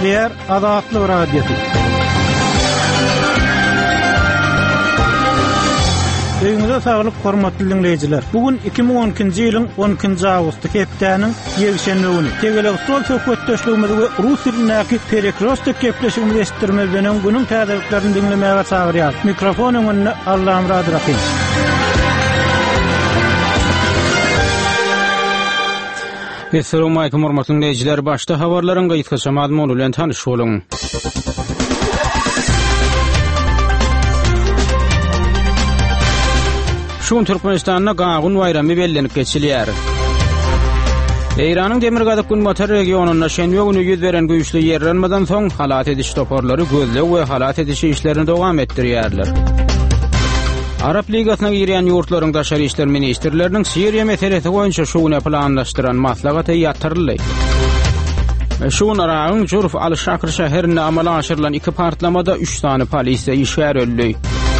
Nükleer Azatlyk Radiosu. Öýüňize saglyk, hormatly dinleýijiler. Bugün 2012-nji ýylyň 12-nji awgusty hepdeniň ýegişenli güni. Tegeleg sol söhbetdeşligimizi we rus dilindäki perekrosta kepleşigimizi estirmeden günüň täzeliklerini dinlemäge çagyrýar. Mikrofon öňünde Allahym Radrahim. Assalamu alaykum hormatly dinleýijiler. Başda habarlaryň gaýtgaça mazmunu bilen tanyş boluň. Şuň Türkmenistanda gaýgun bayramy bellenip geçilýär. Eýranyň Demirgazyk Günbatar regionunda şenbe güni ýüz beren güýçli ýerlenmeden soň halat ediş toporlary gözleg we halat ediş işlerini dowam etdirýärler. Arap Ligasyna girýän ýurtlaryň daşary işler ministrleriniň Siriýa meselesi boýunça şuňa planlaşdyran maslahaty ýatyrly. Şuň aragyň Jurf al-Şakr şäherinde amala aşyrylan 2 partlamada 3 tane polisiýa işgär öldü.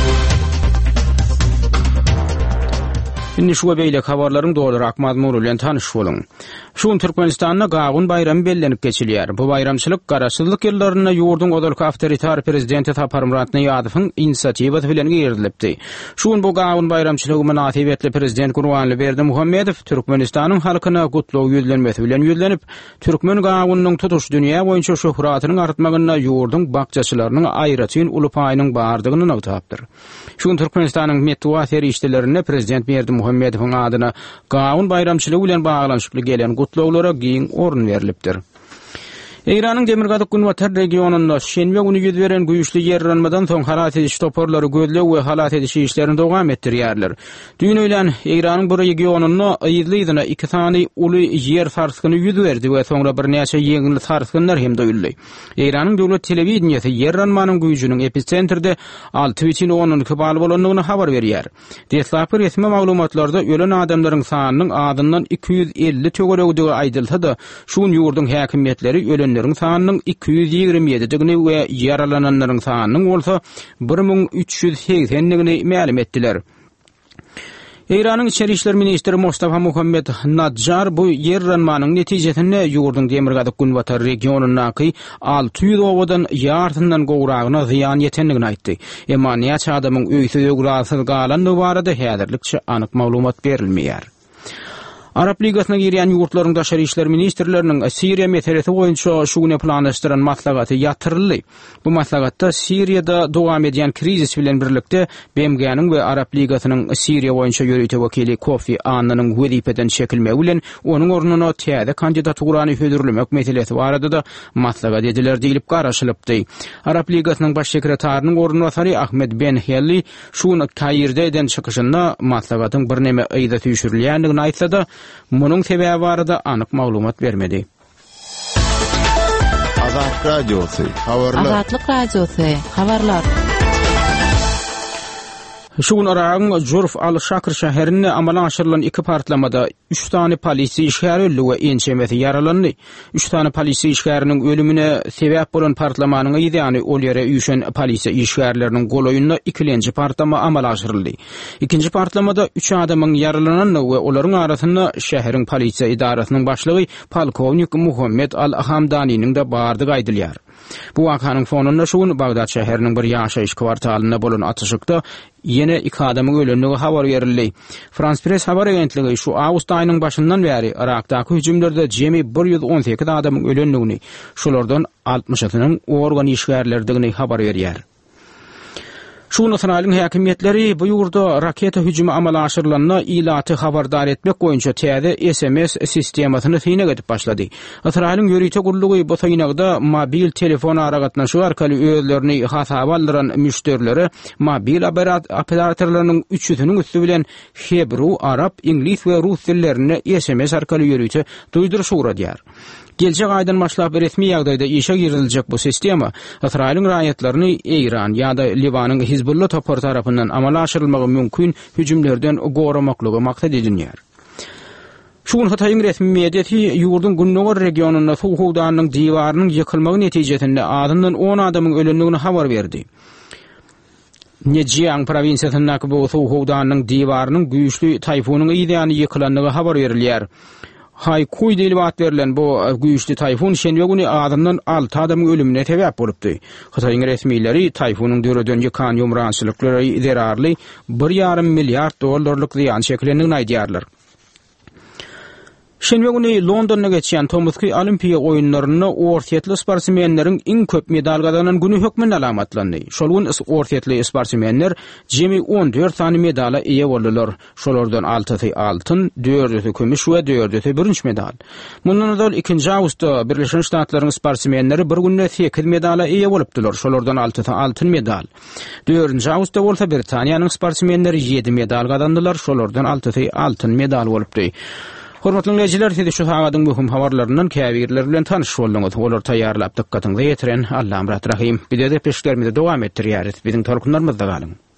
Indi şu beýle habarlaryň dolarak mazmunu bilen tanyş boluň. Şuň Türkmenistanda gaýgun bayramy bellenip geçilýär. Bu bayramçylyk garaşsyzlyk ýyllaryna ýurdun godalky awtoritar prezidenti Tapar Murat Niýazowyň inisiatiwaty bilen girilipdi. Şuň bu gaýgun bayramçylygy münasibetli prezident Gurbanly Berdimuhammedow Türkmenistanyň halkyna gutlaw ýüzlenmesi bilen ýüzlenip, türkmen gaýgunyň tutuş dünýä boýunça şöhratynyň artmagyna ýurdun bakçaçylarynyň aýratyn ulypaýynyň bardygyny nagtapdyr. Şuň Türkmenistanyň metbuat erişdilerine prezident Berdimuhammedowyň adyna gaýgun bayramçylygy bilen baglanyşykly gelen gutlawlara giň orun berilipdir. Eýranyň Demirgazyk Günbatar regionunda şenbe güni ýüz beren güýçli ýerlenmeden soň halat ediş toporlary gözleg we halat ediş işlerini dowam etdirýärler. Düýün bilen Eýranyň bu regionunda ýyzlydyna 2 tane uly ýer sarskyny ýüz berdi we soňra bir näçe ýeňil sarskynlar hem döýüldi. Eýranyň döwlet telewizionyasy ýerlenmanyň güýjüniň episentrinde 6,12 bal bolanlygyny habar berýär. Deslapy resmi maglumatlarda ölen adamlaryň sanynyň adyndan 250 tögeregdigi aýdylsa-da, şuň ýurdun häkimetleri ölen sanynyň 227-digini we yaralananlaryň sanynyň bolsa 1380-digini ma'lum etdiler. Eýranyň içeri işler ministri Mustafa Muhammed Nadjar bu ýerlenmanyň netijesinde ýurdun Demirgazyk Günbatar regionundaky 600 owadan ýartyndan gowragyna ziýan ýetenligini aýtdy. Emma näçe adamyň öýsü ýograsyz galandy barada häzirlikçe anyk maglumat berilmeýär. Arap Ligasyna girýän ýurtlaryň daşary işler ministrleriniň Siriýa meselesi boýunça şuňa planlaşdyran maslahaty ýatyrly. Bu maslahatda Siriýada dowam edýän krizis bilen birlikde BMG'niň we Arap Ligasynyň Siriýa boýunça ýönetim wekili Kofi Annanyň wezipeden çekilmegi bilen onuň ornuna täze kandidaturany hödürlemek meselesi barada da maslahat ediler diýilip garaşylypdy. Arap Ligasynyň baş sekretarinyň ornwasary Ahmed Ben Helli şuny Kaýyrda eden çykyşynda maslahatyň bir näme aýda tüýşürilýändigini aýtsa-da, munyň sebäbi barada anyk maglumat bermedi. Azatlyk Radiosu, habarlar. Azatlyk Radiosu, habarlar. Şuň aragyň Jurf al-Şakr şäherinde amala aşyrylan 2 partlamada 3 tane polisiýa işgär öldü we ençemesi yaralandy. 3 tane polisiýa işgäriniň ölümine sebäp bolan partlamanyň ýa-ni ol ýere üýşen polisiýa işgärleriniň goloýunyna ikilenji partlama amala aşyryldy. Ikinji partlamada 3 adamyň yaralanyny we olaryň arasynda şäheriň polisiýa idarasynyň başlygy polkownik Muhammed al-Hamdanyň da bardygy aýdylýar. Bu wakanyň fonunda şuň Bagdad şäheriniň bir ýaşaýyş kwartalyna bolan atışykda yine 2 adamyň ölenligi habar berildi. France Press habar agentligi şu awgust aýynyň başyndan bäri Irakdaky hüjümlerde jemi 118 adamyň ölenligini, şolardan 60-synyň organ işgärlerdigini habar berýär. Şuň Israýlyň häkimetleri bu ýurda raketa hüjümi amala aşyrylanyna ilaty habardar etmek boýunça täze SMS sistemasyny syna edip başlady. Israýlyň ýönetim gurulugy bu synagda mobil telefon aragatnaşy arkaly özlerini hasaba aldyran müşterileri mobil operatorlarynyň 300-üniň üstü bilen Hebrew, Arap, Inglis we Rus dillerine SMS arkaly ýönetim duýduruş uradýar. Gelecek aydan başlap resmi ýagdaýda işe giriljek bu sistema Israýlyň raýatlaryny Eýran ýa-da Libanyň Hizbullah topar tarapyndan amala aşyrylmagy mümkin hüjümlerden goramaklygy maksat edilýär. Şuň Hataýyň resmi mediýasy ýurdun Günnowar regionunda Suhudanyň diýwarynyň ýykylmagy netijesinde adından 10 adamyň ölenligini habar berdi. Nejiang provinsiýasyndaky bu Suhudanyň diýwarynyň güýçli taýfunyň ýygyny ýykylanlygy habar berilýär. Hayküy diýilip at berilen bu güýçli tayfun şenbe güni adamdan 6 adamyň ölümine sebäp bolupdy. Hytaýyň resmiýetleri tayfunyň döredön ýykan ýumrançylyklary zerarly $1,5 milliard dollarlyk ziýan çekilendigini aýdýarlar. Şenbe güni Londonda geçýän Tomsky Olimpiýa oýunlaryna ortatly sportsmenleriň iň köp medal gazanan güni hökmüne alamatlandy. Şol gün ortatly sportsmenler jemi 14 sany medala eýe boldylar. Şolardan 6-sy altyn, 4-si kümüş we 4-si birinji medal. Mundan öňe 2-nji awgustda Birleşen Ştatlaryň sportsmenleri bir günde 8 medala eýe bolupdylar. Şolardan 6-sy altyn medal. 4-nji awgustda bolsa Britaniýanyň sportsmenleri 7 medal gazandylar. Şolardan 6-sy altyn medal bolupdy. Hormatly dinleyijiler, siz şu hagadyň möhüm habarlaryndan käbirler bilen tanyş bolduňyz. Olar taýýarlap dykkatyňyzy ýetiren Allahym rahim. Bize de peşgermizde dowam etdirýäris. Biziň torkunlarymyzda galyň.